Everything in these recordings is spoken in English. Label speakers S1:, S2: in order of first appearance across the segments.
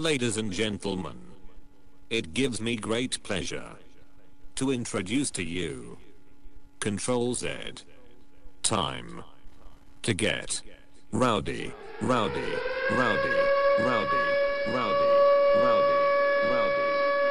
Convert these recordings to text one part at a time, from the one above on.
S1: Ladies and gentlemen, it gives me great pleasure to introduce to you Control Z. Time to get rowdy, rowdy, rowdy, rowdy, rowdy, rowdy, rowdy.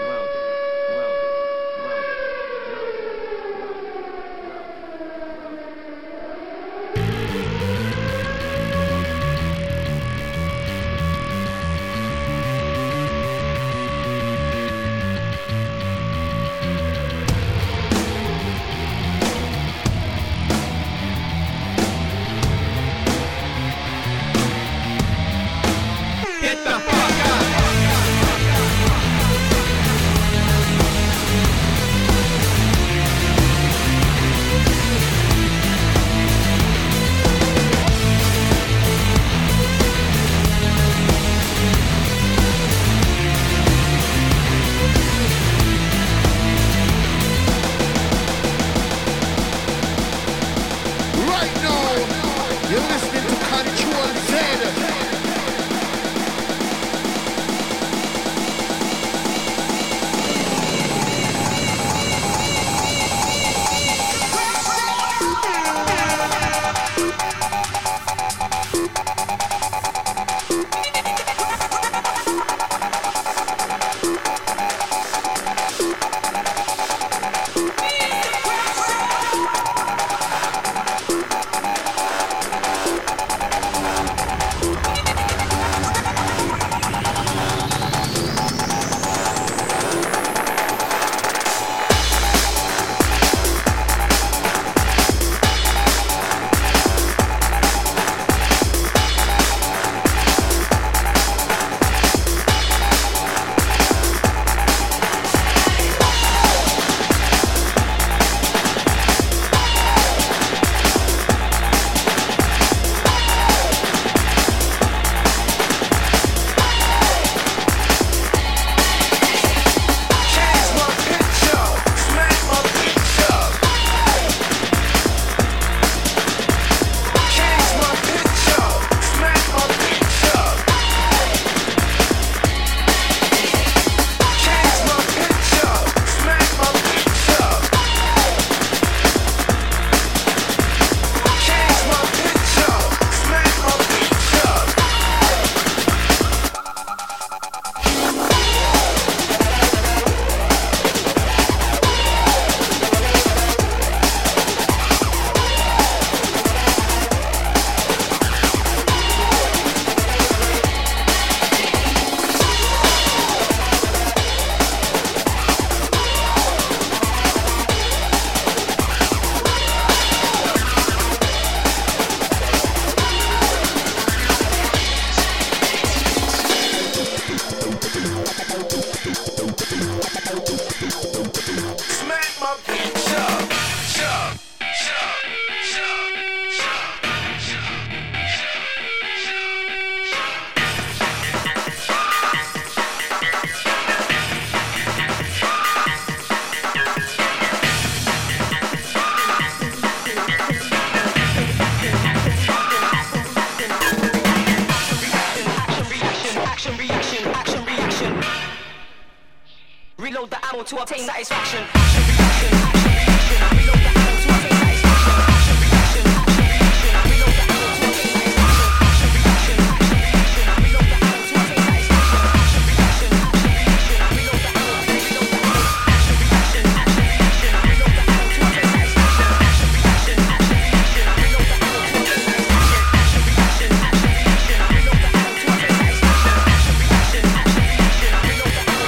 S2: Reload the ammo to obtain satisfaction. Action, reaction, action, reaction. Reload the ammo to obtain satisfaction. Action, reaction, action, reaction. Reload the ammo to obtain satisfaction. Action, reaction, action, reaction. Reload the ammo to obtain satisfaction. Action, reaction, action, reaction. Reload the ammo. Reload the ammo. Action, reaction, action, reaction. Reload the ammo to obtain satisfaction. Action, reaction, action, reaction. Reload the ammo to obtain satisfaction. Action, reaction, action, reaction. Reload the ammo to obtain satisfaction. Action, reaction, action, reaction. Reload the ammo.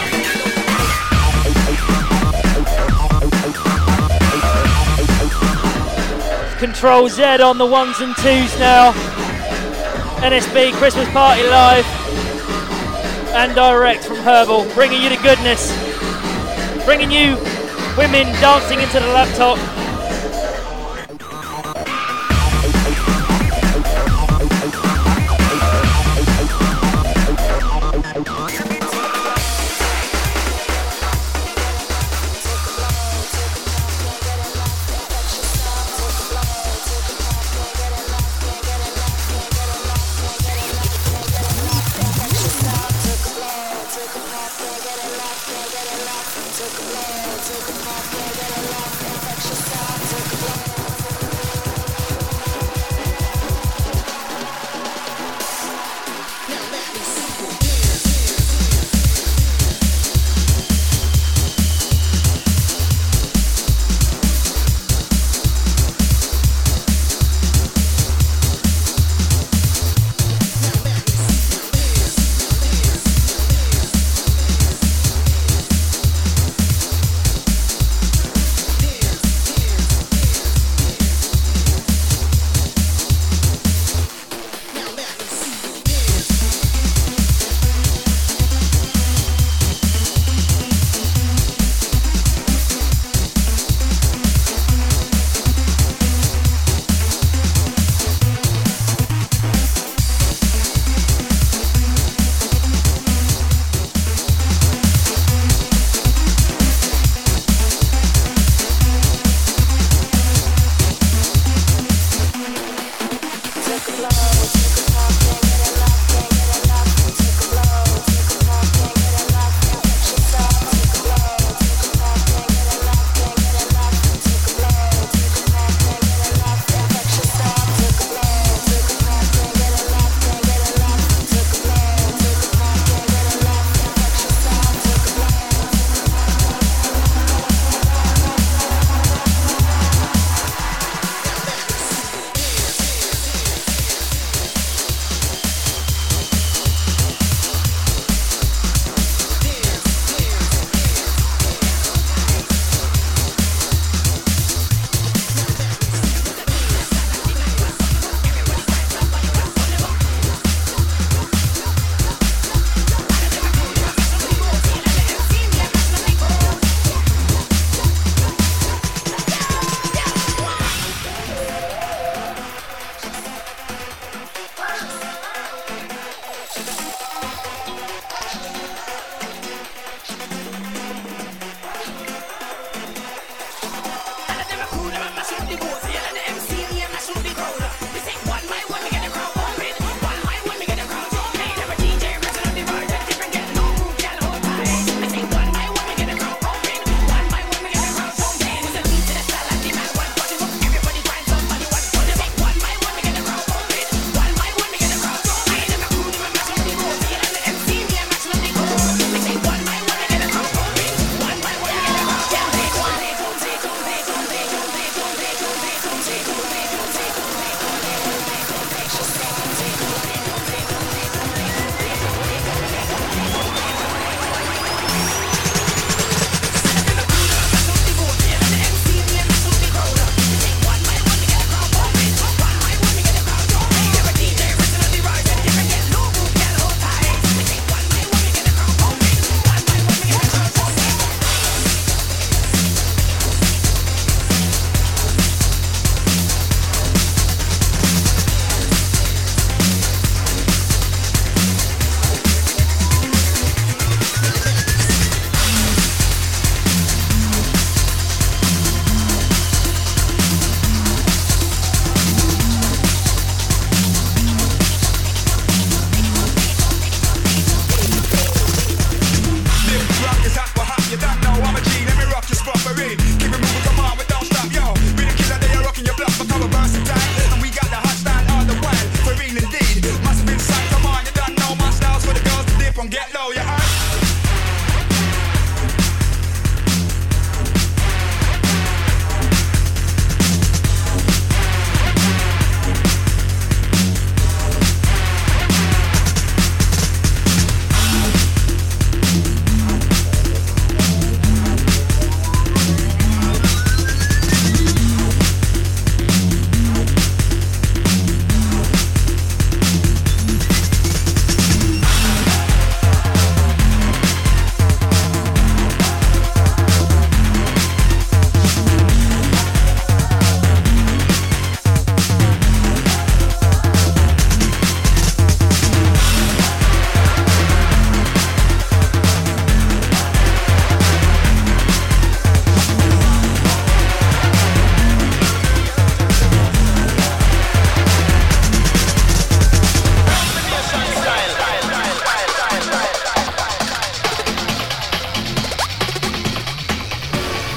S3: Control Z on the ones and twos now. NSB Christmas Party live and direct from Herbal, bringing you the goodness, bringing you women dancing into the laptop.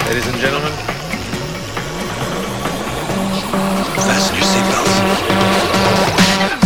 S4: Ladies and gentlemen, fasten your seatbelts.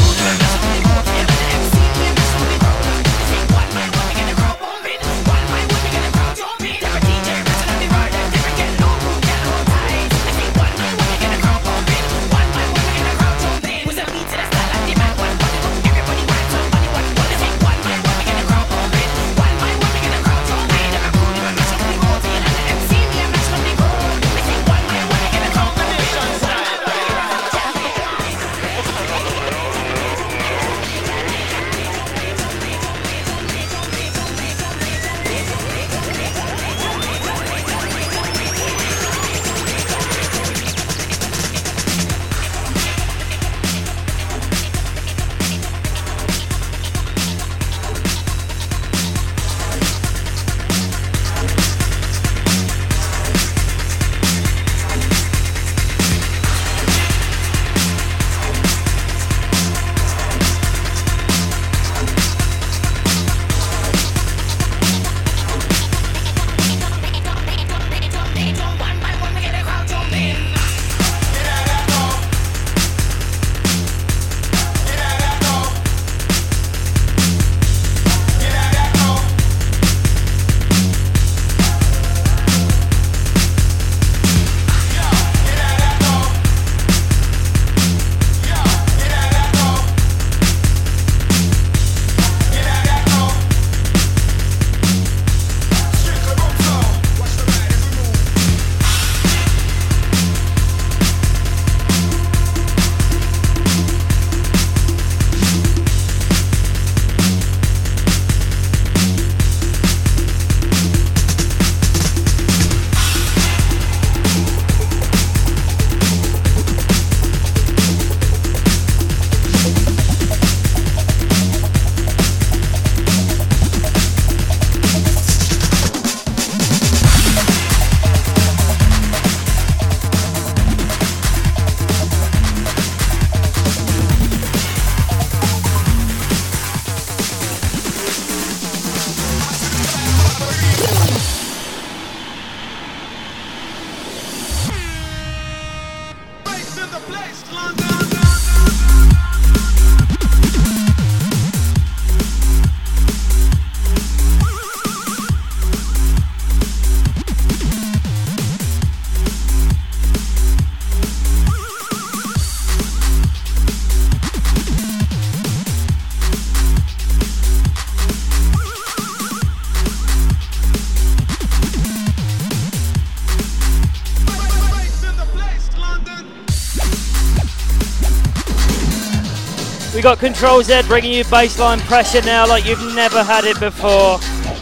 S3: We got Control Z bringing you baseline pressure now like you've never had it before.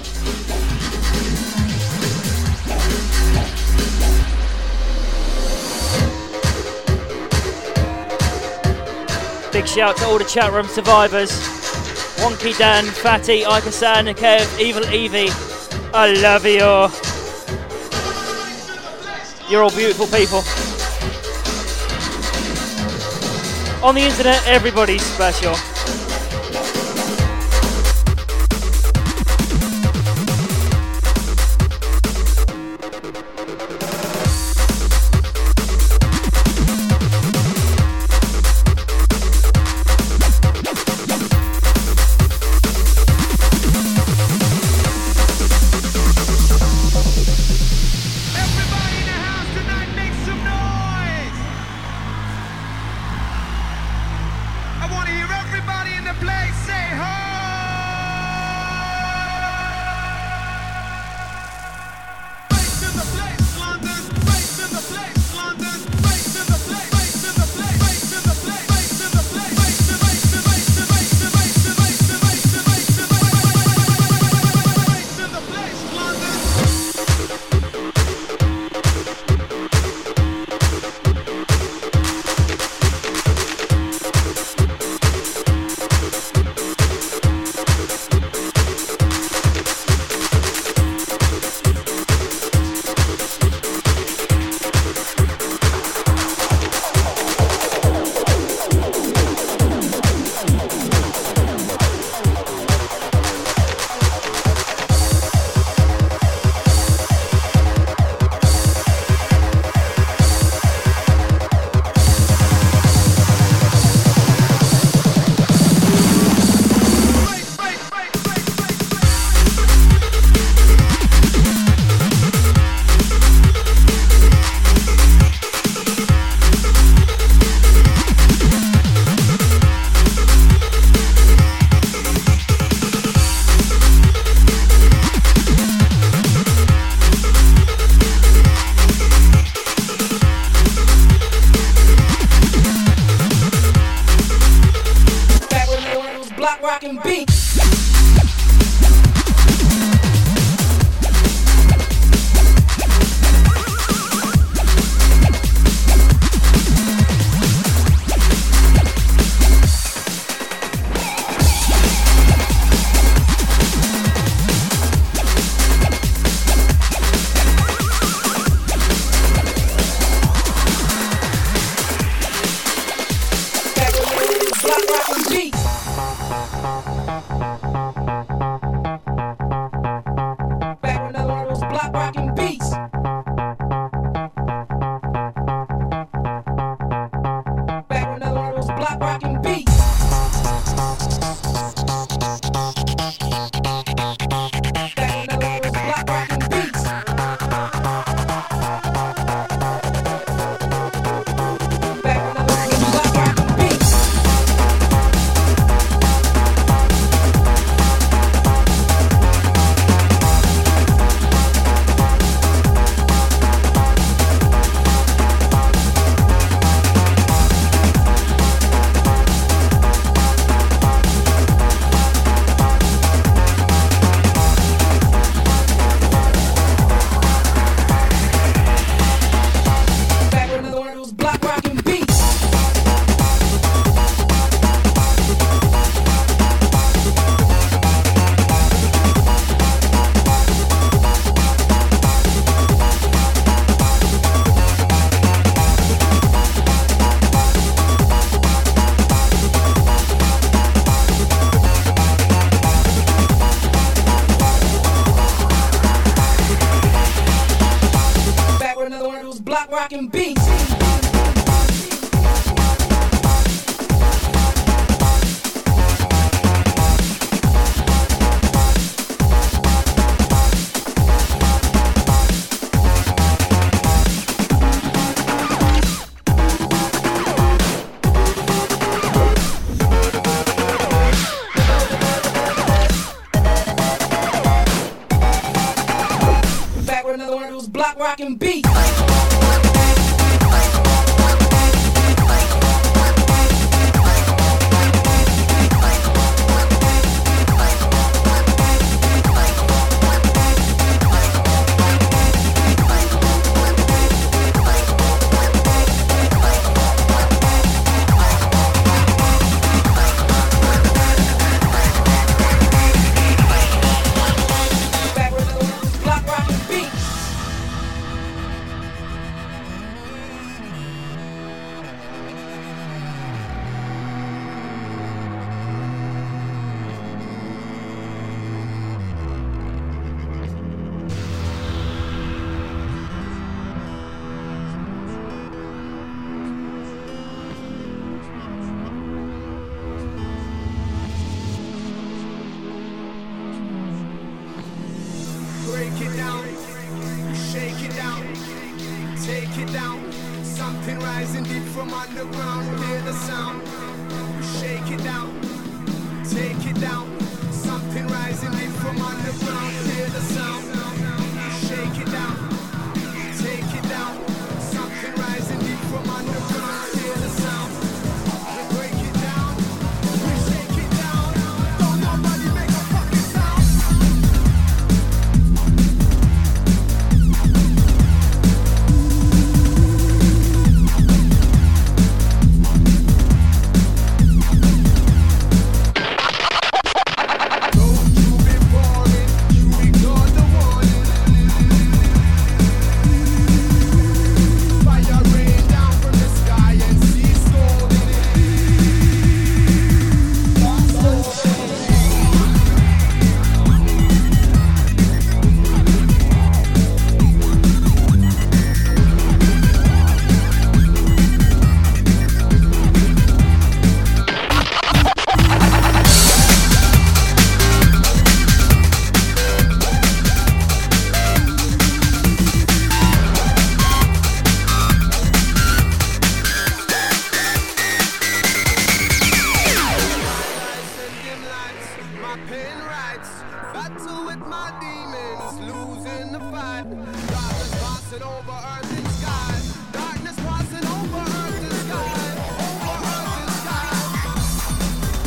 S3: Big shout to all the chat room survivors. Wonky Dan, Fatty, Ikasan, Kev, Evil Evie. I love you all. You're all beautiful people. On the internet, everybody's special.
S5: Everybody rockin' beats. Back with another one of those block rockin' beats. Back with another one of those block rockin' beats.
S6: Break it down, shake it down, take it down. Something rising deep from underground, hear the sound. Shake it down, take it down. Something rising deep from underground, hear the sound. Shake it down, take it down. Something rising deep from underground, hear the sound. We break it down, we shake it down. Don't nobody make a fucking sound. Don't you be boring, you ignore the warning. Fire rain down from the sky and seas golden. Dim lights, my pen writes. Battle with my demons, losing the fight. Darkness passing over earth and sky. Darkness passing over earth and sky. Over earth and sky.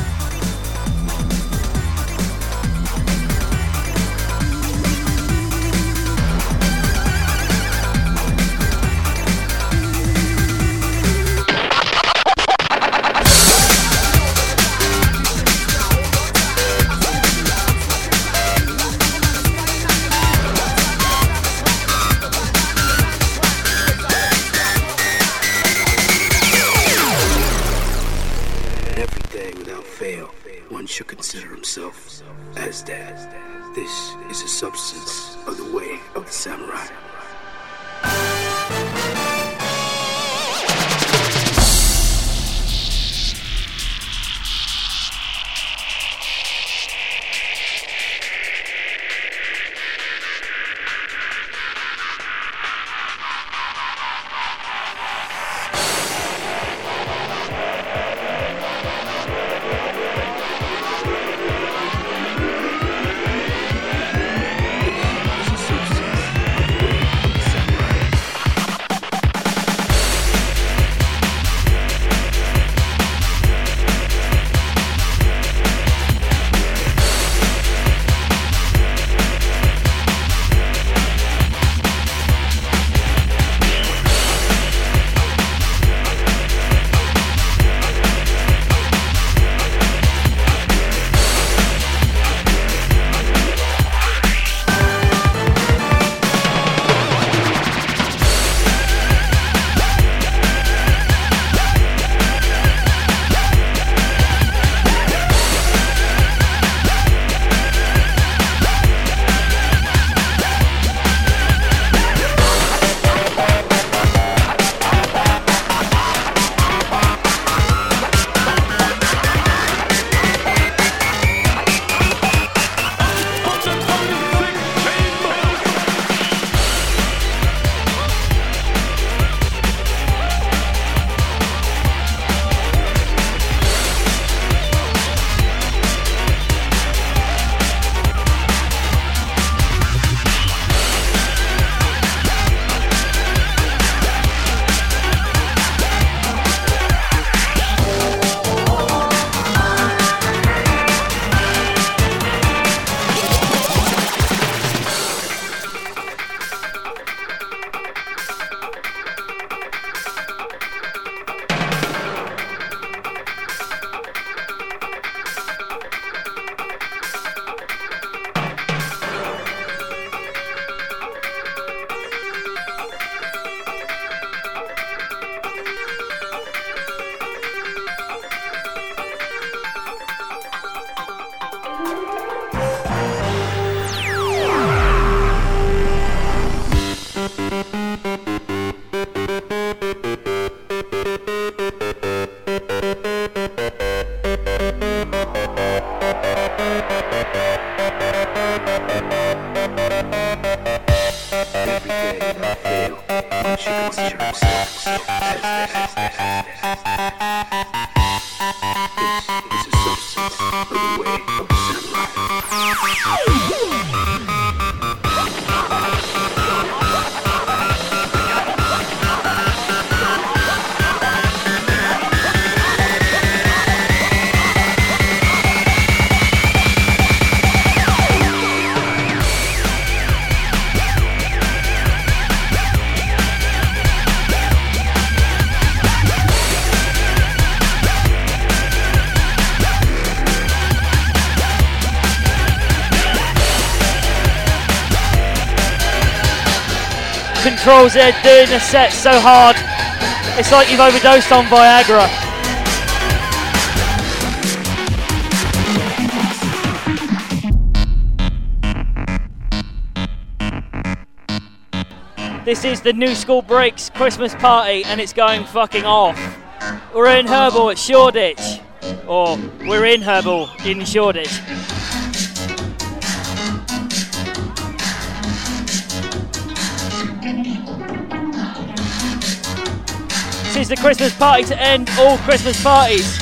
S7: Every day without fail, one should consider himself as dead. This is a substance of the way of the samurai. This is a substance of the way Every day without fail, one should consider himself as dead. This is a substance of the way of the
S3: Control Z doing the set so hard, it's like you've overdosed on Viagra. This is the New School Breaks Christmas party and it's going fucking off. We're in Herbal at Shoreditch, or we're in Herbal in Shoreditch. This is the Christmas party to end all Christmas parties.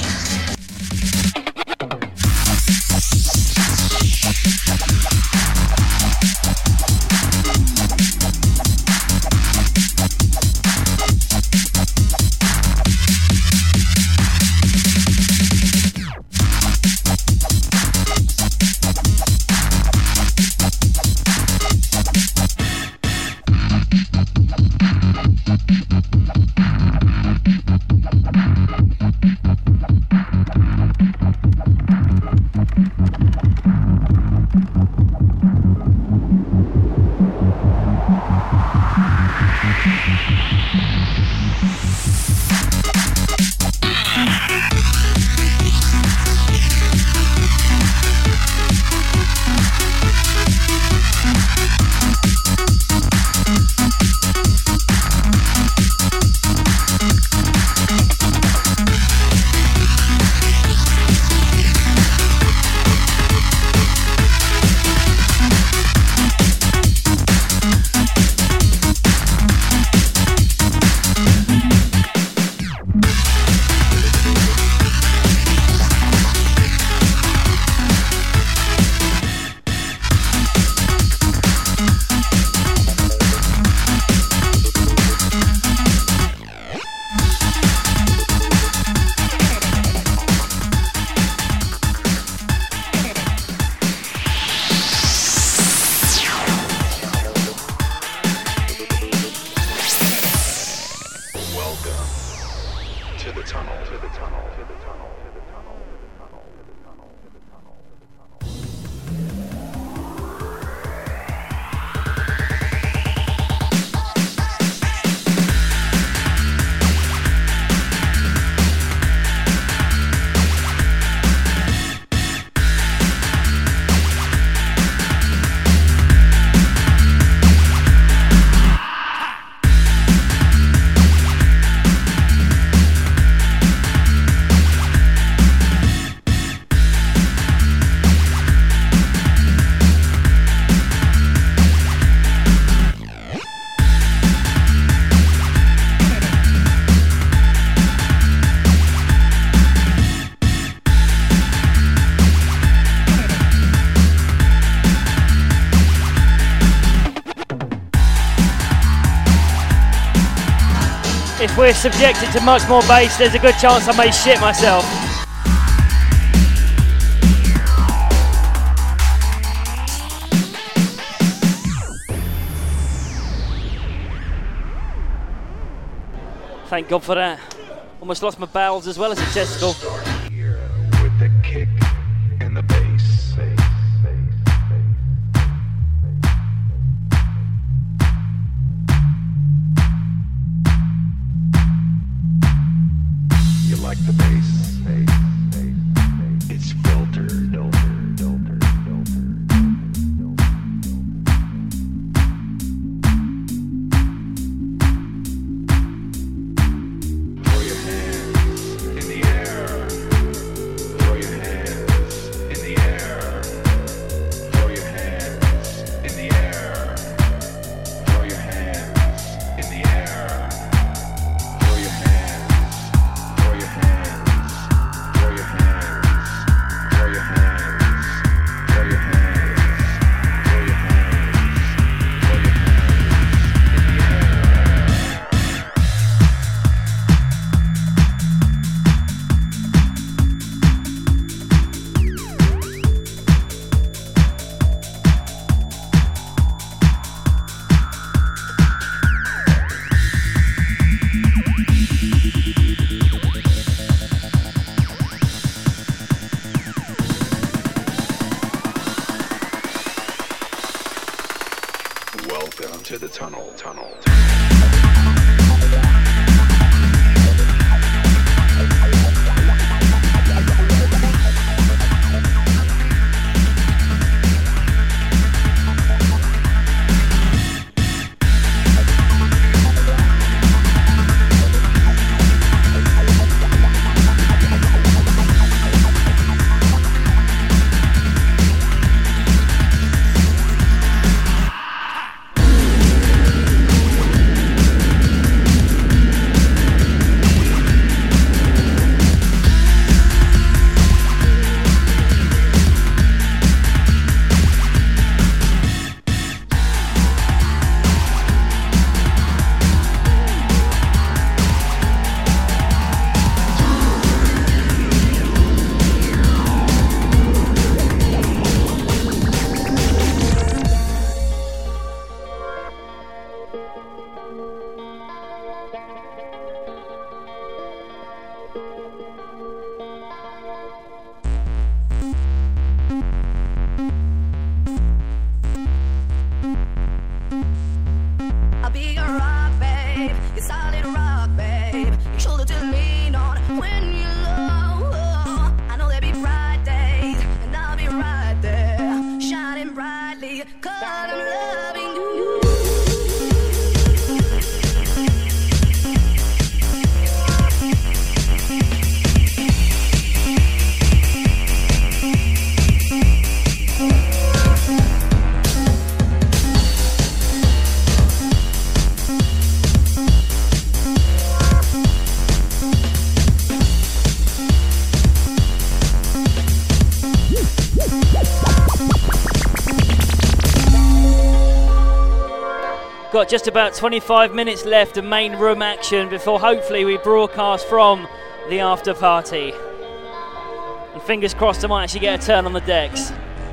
S3: If we're subjected to much more bass, there's a good chance I may shit myself. Thank God for that. Almost lost my bowels as well as a testicle.
S8: With the kick and the bass. You like the bass? It's filtered. Throw your hands in the air. Welcome to the tunnel.
S9: I'll be your rock, babe. Your solid rock, babe. Your shoulder to lean on when you're low. I know there'll be bright days, and I'll be right there, shining brightly, 'cause I'm loving you.
S3: Got just about 25 minutes left of main room action before hopefully we broadcast from the after party. And fingers crossed I might actually get a turn on the decks.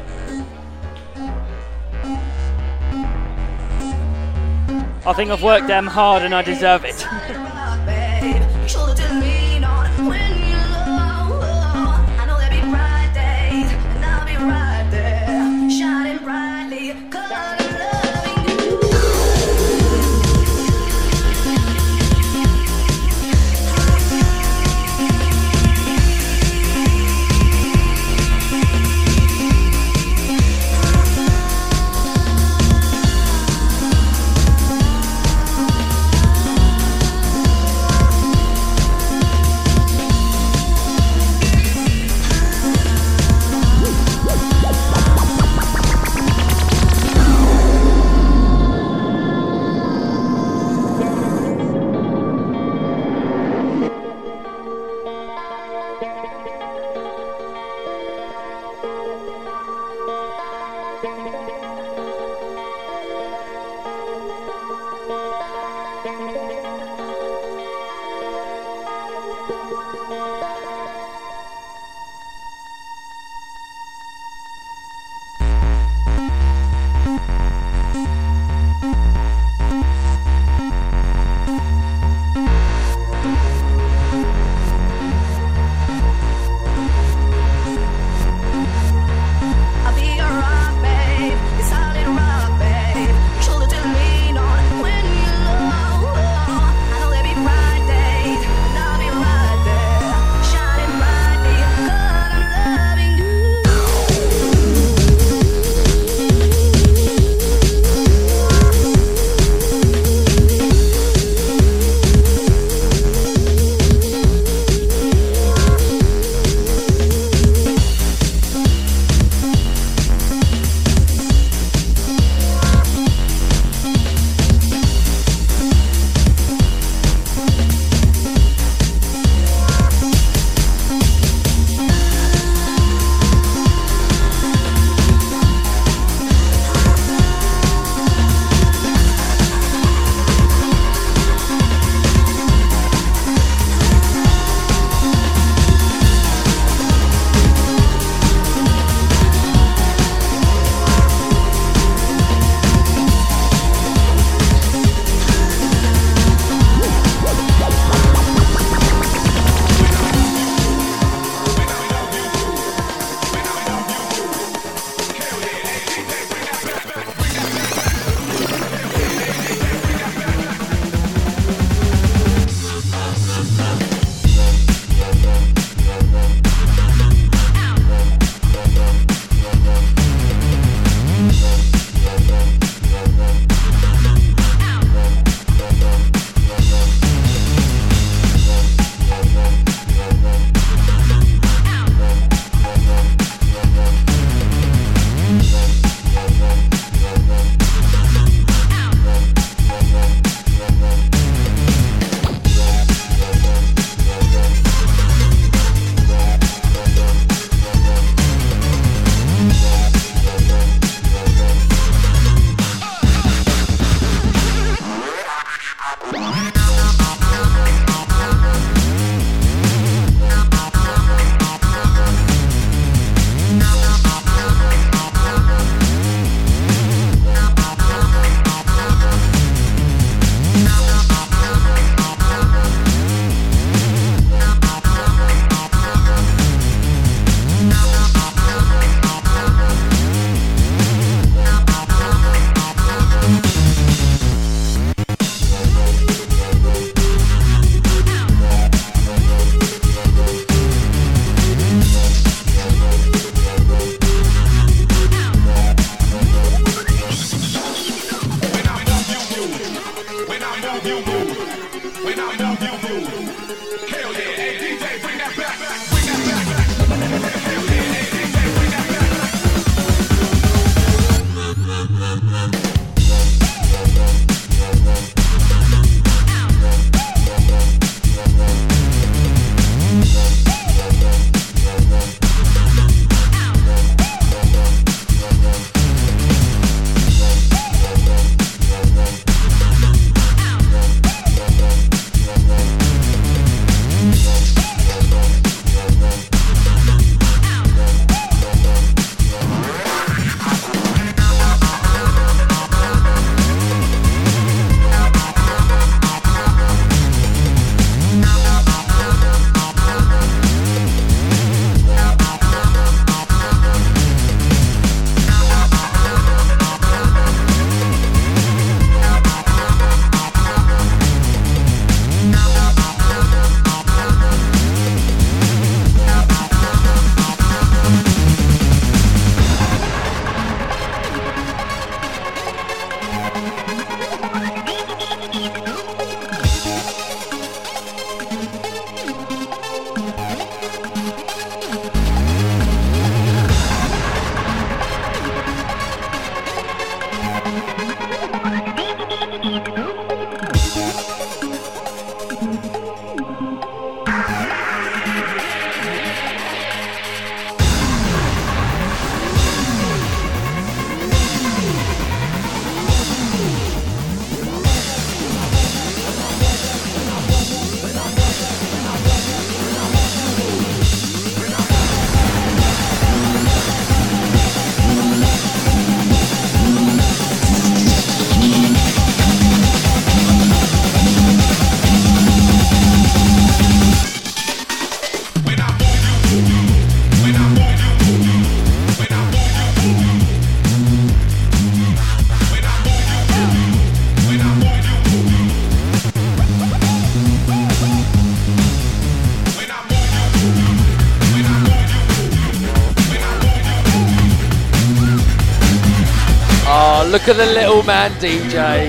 S3: I think I've worked damn hard and I deserve it.
S9: Shoulder to lean on when you're low. I know there'll be bright days, and I'll be right there, shining brightly, 'cause I'm loving you.
S6: When I move, you move. Hell yeah, hey DJ, bring that back, bring that back. Hell yeah, hey DJ, bring that back.
S10: Look at the little man DJ.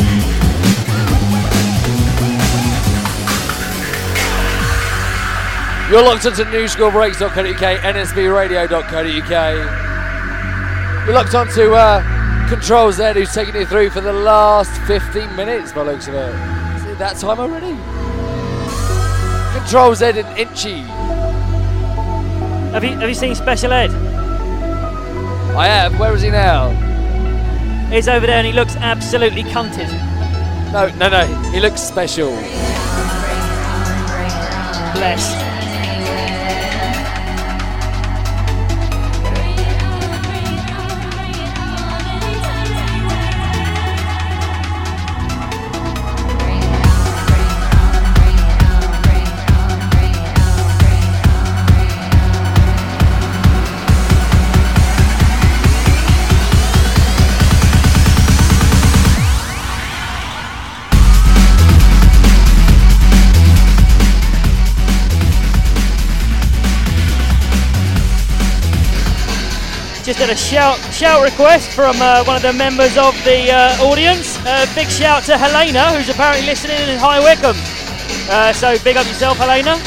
S10: You're locked onto newschoolbreaks.co.uk, nsbradio.co.uk. You're locked onto Control Z, who's taking you through for the last 15 minutes by the looks of it. Is it that time already? Control Z and Inchy.
S3: Have you seen Special Ed?
S10: I have. Where is he now?
S3: He's over there and he looks absolutely cunted.
S10: No. He looks special.
S3: Bless. Just had a shout request from one of the members of the audience. Big shout to Helena, who's apparently listening in High Wycombe. So big up yourself, Helena.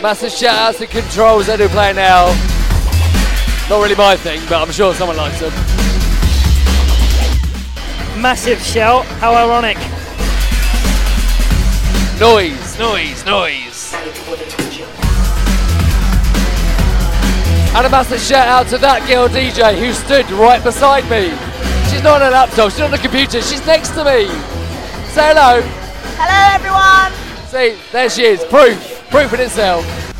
S10: Massive shout out to Control Z who play now. Not really my thing, but I'm sure someone likes them.
S3: Massive shout, how ironic.
S10: Noise, noise, noise. And a massive shout out to that girl DJ who stood right beside me. She's not on a laptop, she's not on a computer, she's next to me. Say hello.
S11: Hello everyone.
S10: See, there she is, proof in itself.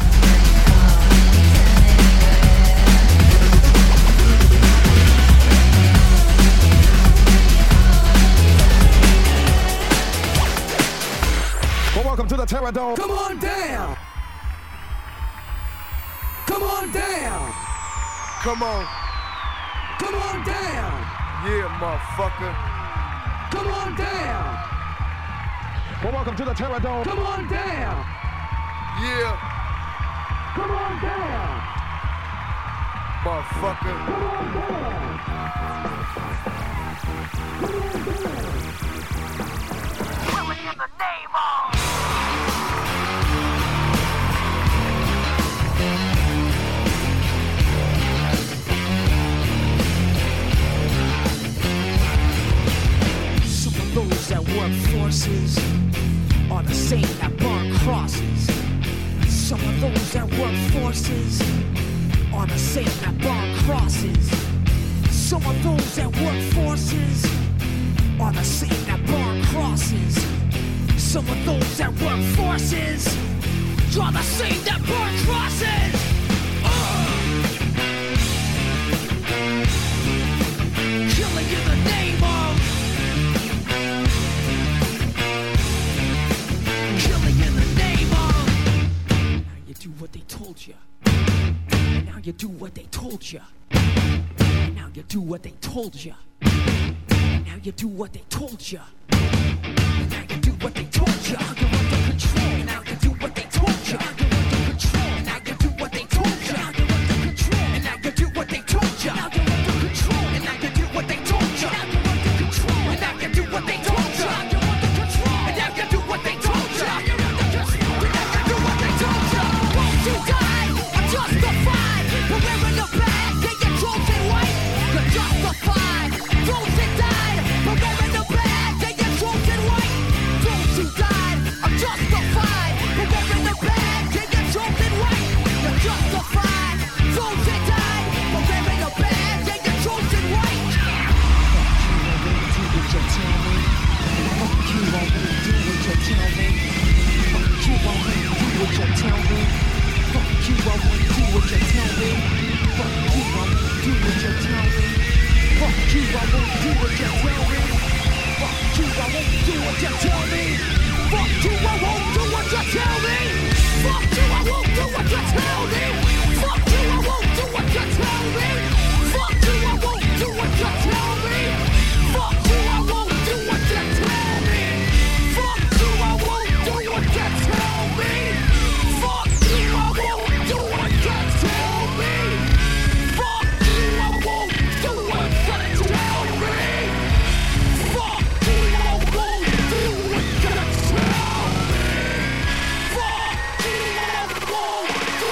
S6: Well, welcome to the Terror Dome. Come on down. Come on down. Come on. Come on down. Yeah, motherfucker. Come on down. Well, welcome to the Terror Dome. Come on down. Yeah. Come on down. Motherfucker. Come on down. Coming in the name of.
S12: Some of those that work forces are the same that burn crosses. Some of those that work forces are the same that burn crosses. Some of those that work forces are the same that burn crosses. Some of those that work forces are the same that burn crosses. Killing in the name of. Killing in the name of. Now you do what they told you. Now you do what they told you. Now you do what they told you. Now you do what they told you. Now you do what they told you. You're under control. Now you do what they told you. You're under control. Now you do what they told you. You're under control. And now you do what they told you. You're under control. And now you do what they told you. You're under control. And now you do what they told you. You're under control. And now you do what they told you. You're under control. And now you do what they told you. Won't you die? I'm justified. We're wearing the bag. Get your chosen white. You're justified. Those that died. We're wearing the bag. Get your chosen white. Those who died. I'm justified. We're wearing the bag. Get your chosen white. You're justified. Those that died. We're wearing the bag. Get your chosen white. Fuck you, I won't do what you tell me. Fuck you, I won't do what you tell me. Fuck you, I won't do what you tell me. Fuck you, I won't do what you tell me. Fuck you, I won't do what you tell me. Fuck you, I won't do what you tell me. Fuck you, I won't do what you tell me. Fuck you, I won't do what you tell me. Fuck you, I won't do what you tell me. Fuck you, I won't do what you tell me. Fuck you, I won't do what you tell me. Fuck you, I won't do what you tell me. Fuck you, I won't do what you tell me. Fuck you, I won't do what you tell me. Fuck you, I won't do what you tell me. Fuck you, I won't do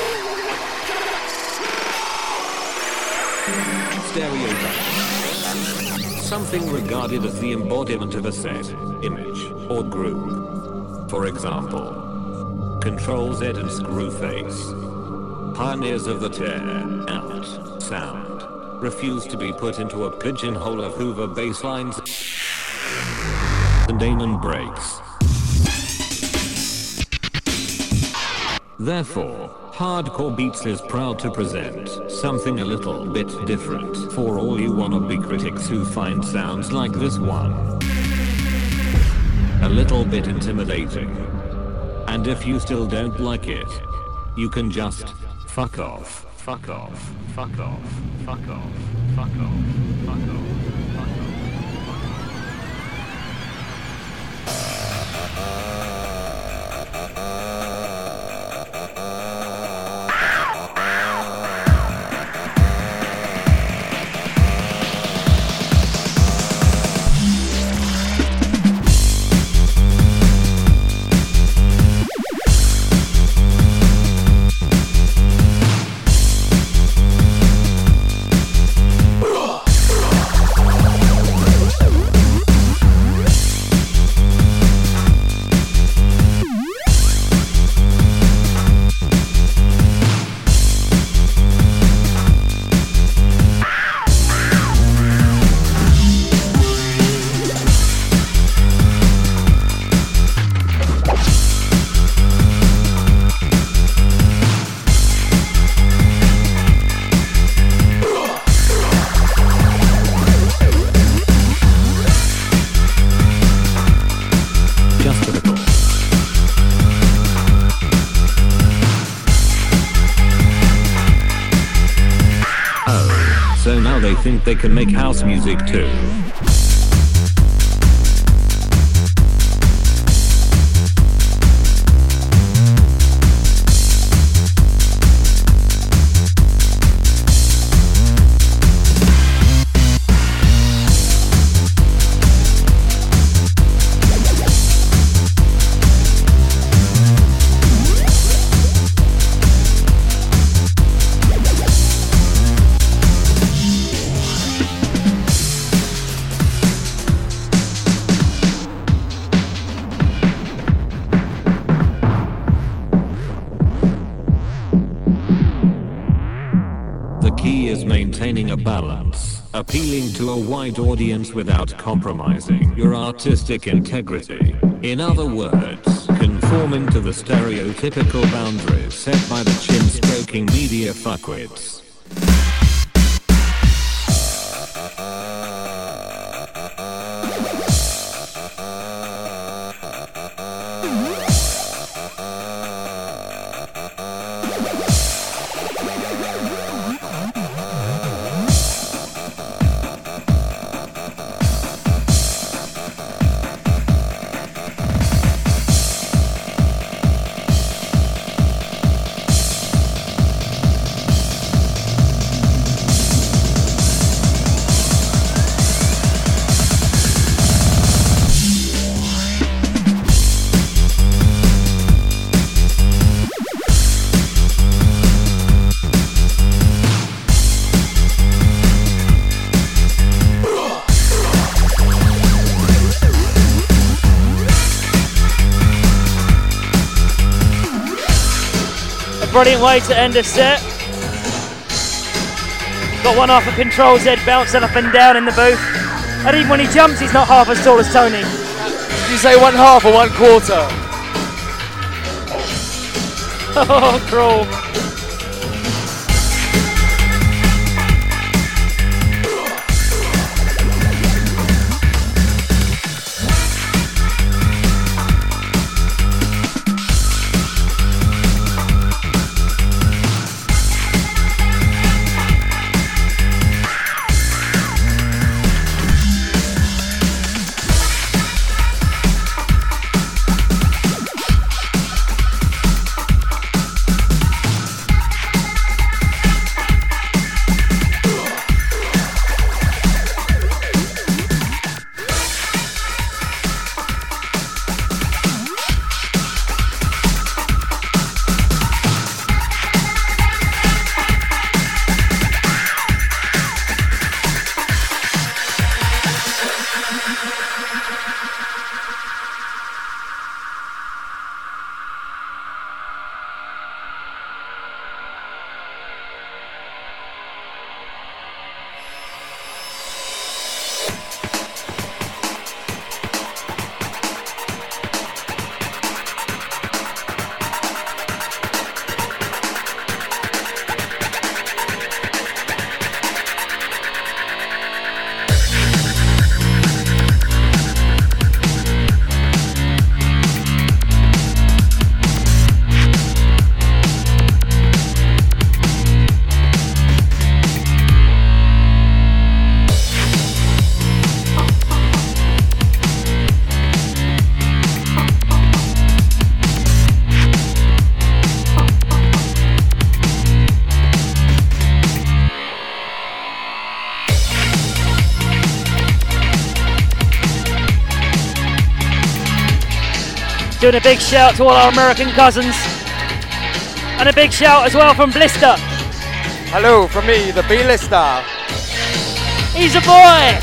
S12: what you
S1: Stereotype. Something regarded as the embodiment of a set, image, or group. For example, Control Z and Screwface, pioneers of the tear out sound, refuse to be put into a pigeonhole of Hoover bass lines and Damon breaks. Therefore, Hardcore Beats is proud to present something a little bit different for all you wannabe critics who find sounds like this one a little bit intimidating. And if you still don't like it, you can just fuck off, fuck off, fuck off, fuck off, fuck off, fuck off. they think they can make house music too. Maintaining a balance, appealing to a wide audience without compromising your artistic integrity. In other words, conforming to the stereotypical boundaries set by the chin-stroking media fuckwits.
S3: Brilliant way to end a set. Got one half of Control Z bouncing up and down in the booth. And even when he jumps, he's not half as tall as Tony.
S10: Did you say 1/2 or 1/4?
S3: Oh, cruel. Doing a big shout to all our American cousins. And a big shout as well from Blister.
S10: Hello from me, the B-Lister.
S3: He's a boy!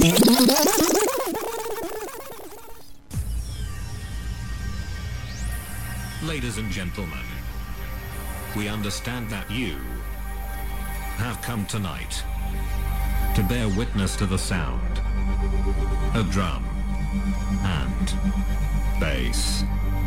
S1: Ladies and gentlemen, we understand that you have come tonight to bear witness to the sound of drum and bass.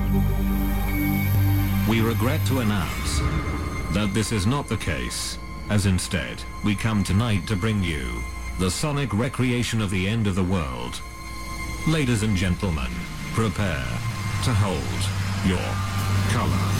S1: We regret to announce that this is not the case, as instead, we come tonight to bring you the sonic recreation of the end of the world. Ladies and gentlemen, prepare to hold your color.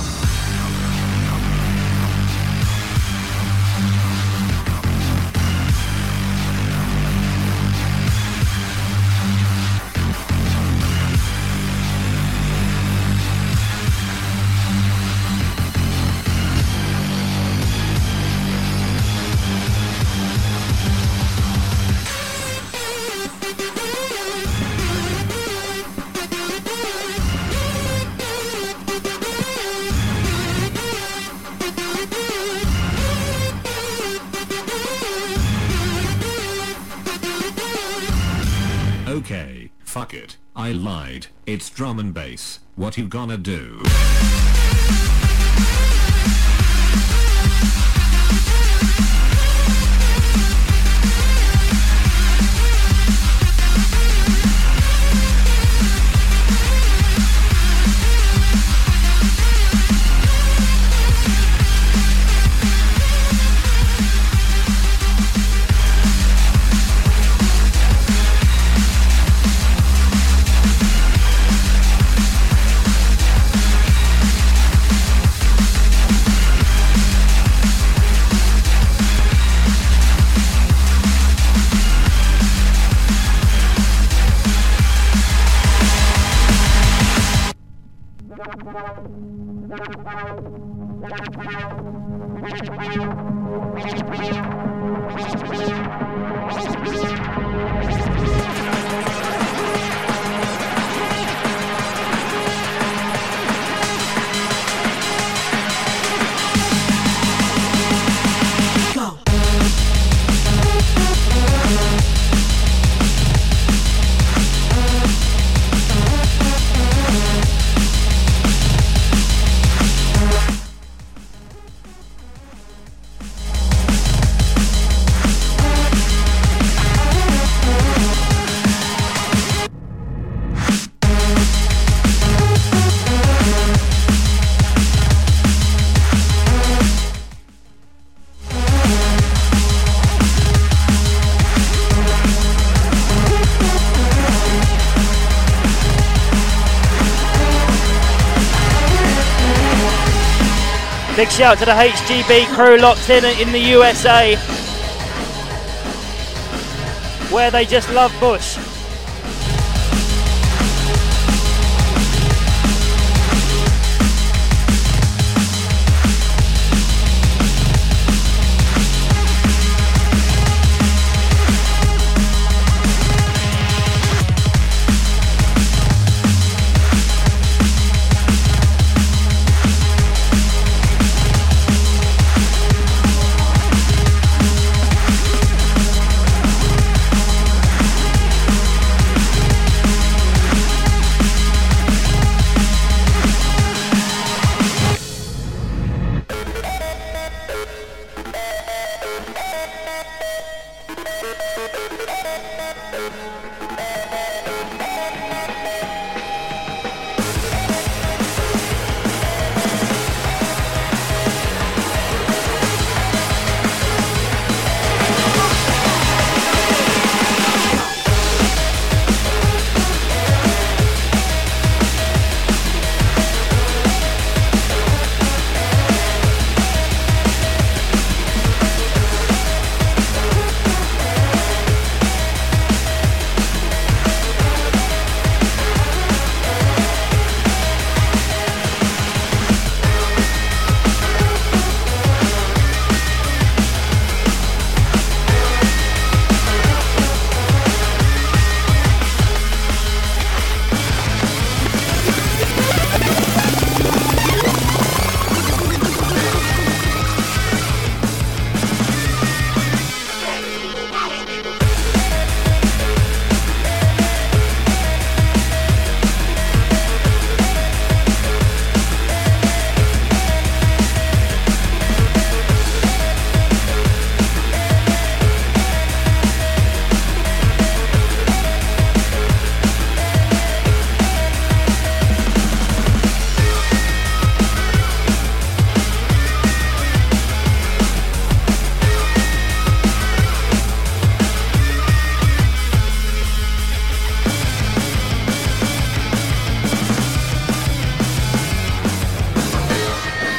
S1: Okay, fuck it, I lied, it's drum and bass, what you gonna do?
S3: Big shout to the HGB crew locked in the USA, where they just love Bush.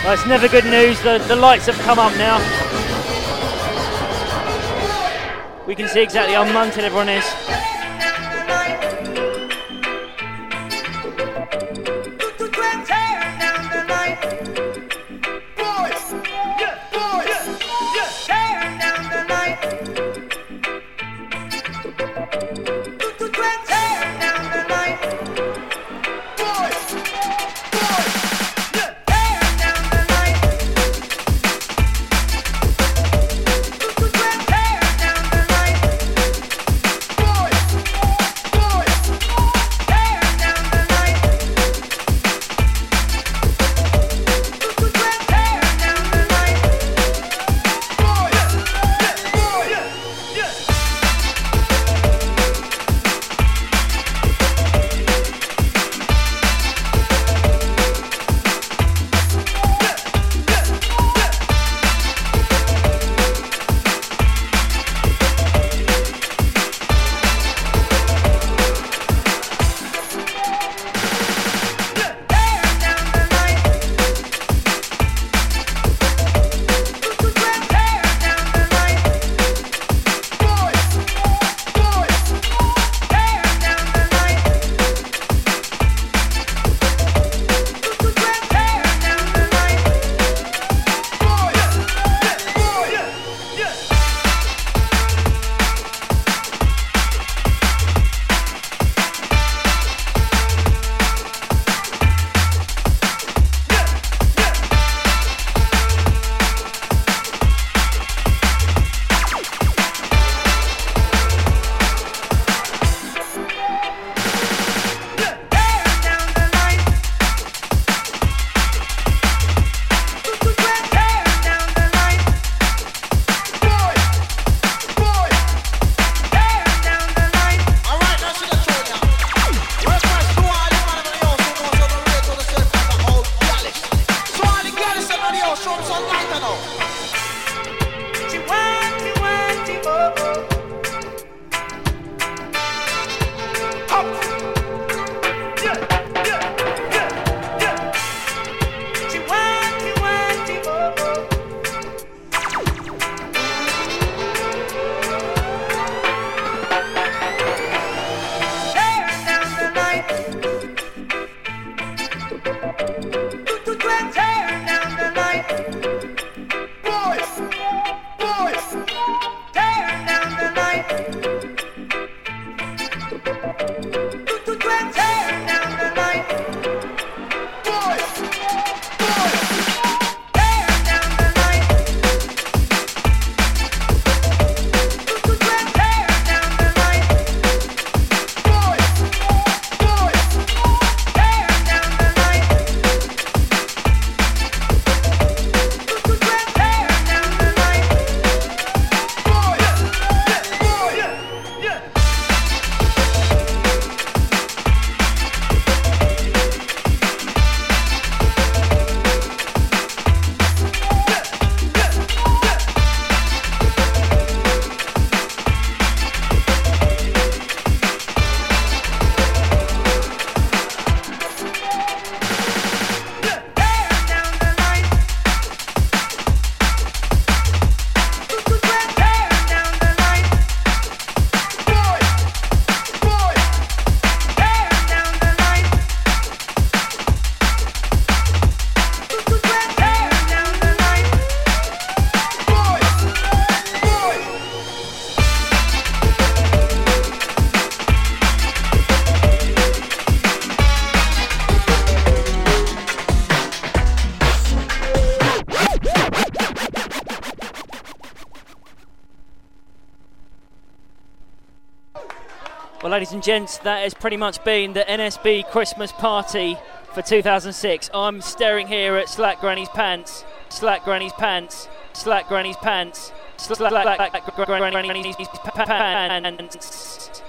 S3: Well, it's never good news. The lights have come up now. We can see exactly how munted everyone is. Well, ladies and gents, that has pretty much been the NSB Christmas party for 2006. I'm staring here at Slack Granny's pants, Slack Granny's pants, Slack Granny's pants, Slack Granny's pants.